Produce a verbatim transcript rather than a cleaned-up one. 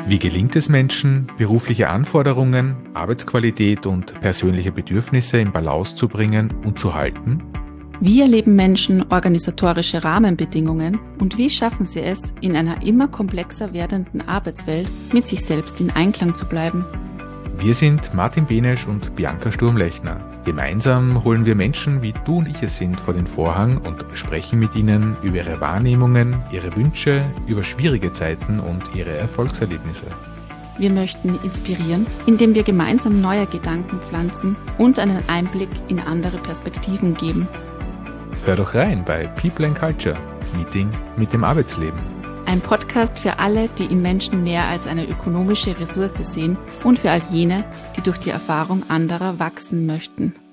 Wie gelingt es Menschen, berufliche Anforderungen, Arbeitsqualität und persönliche Bedürfnisse in Balance zu bringen und zu halten? Wie erleben Menschen organisatorische Rahmenbedingungen und wie schaffen sie es, in einer immer komplexer werdenden Arbeitswelt mit sich selbst in Einklang zu bleiben? Wir sind Martin Benesch und Bianca Sturm-Lechner. Gemeinsam holen wir Menschen, wie du und ich es sind, vor den Vorhang und sprechen mit ihnen über ihre Wahrnehmungen, ihre Wünsche, über schwierige Zeiten und ihre Erfolgserlebnisse. Wir möchten inspirieren, indem wir gemeinsam neue Gedanken pflanzen und einen Einblick in andere Perspektiven geben. Hör doch rein bei People and Culture, Meeting mit dem Arbeitsleben. Ein Podcast für alle, die im Menschen mehr als eine ökonomische Ressource sehen und für all jene, die durch die Erfahrung anderer wachsen möchten.